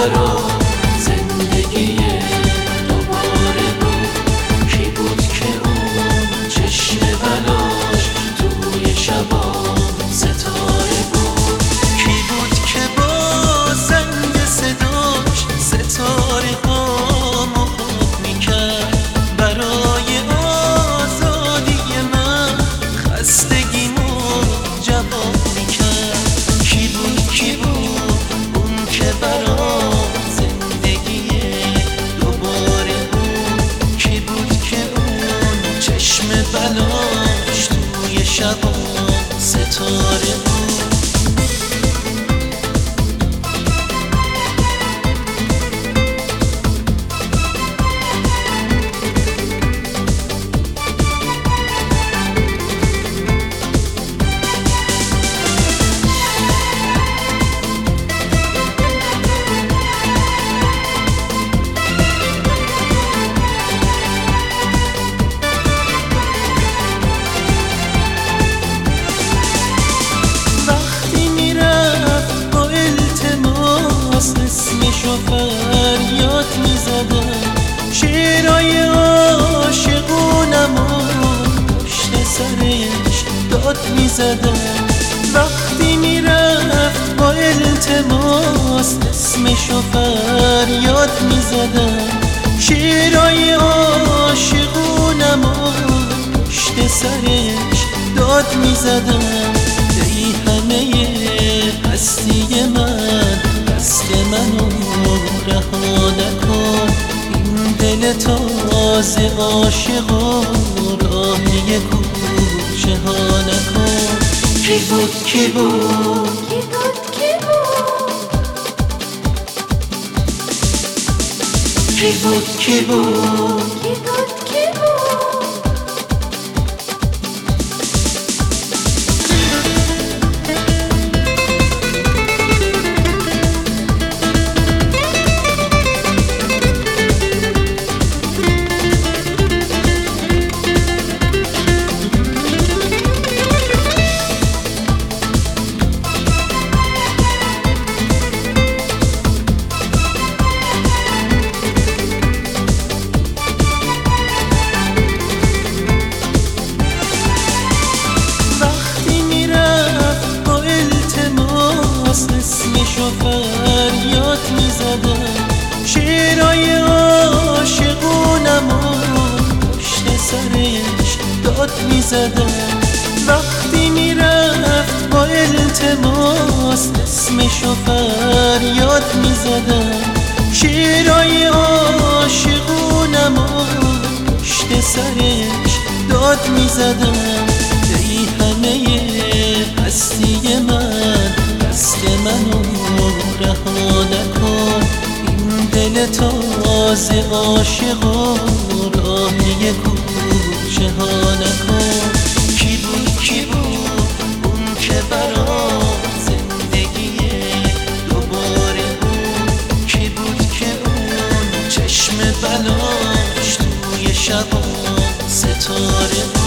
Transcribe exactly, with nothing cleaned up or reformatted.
برا زندگی دوباره بود. کی بود که اون چشم بلاش توی شبا ستاره بود؟ کی بود که با زنگ صداش ستاره ها محاق میکرد برای آزادی من خستگیمو جواب میکرد؟ کی بود کی بود اون که برا زندگی دوباره بود؟ کی بود که اون چشم بلاش توی شبا ستاره بود؟ اسمشو فریاد میزدم، شعرهای عاشقونمو پشت سرش داد میزدم. وقتی میرفت با التماس اسمشو فریاد میزدم، شعرهای عاشقونمو پشت سرش داد میزدم. ای همه هستی من، دست منو رها نکن، این دل تازه عاشقا راهی کوچه ها نکن. کی بود کی بود کی بود کی بود کی بود کی بود کی بود کی بود اسمشو فریاد میزدم، شعرهای عاشقونمو پشت سرش داد میزدم. وقتی میرفت با التماس اسمشو فریاد میزدم، شعرهای عاشقونمو پشت سرش داد میزدم. ای همه هستی من، دست منو رها نکن، این دل تازه عاشقا راهی کوچه ها نکن. کی بود کی بود اون که برا زندگی دوباره بود؟ کی بود که اون چشم بلاش توی شبا ستاره بود؟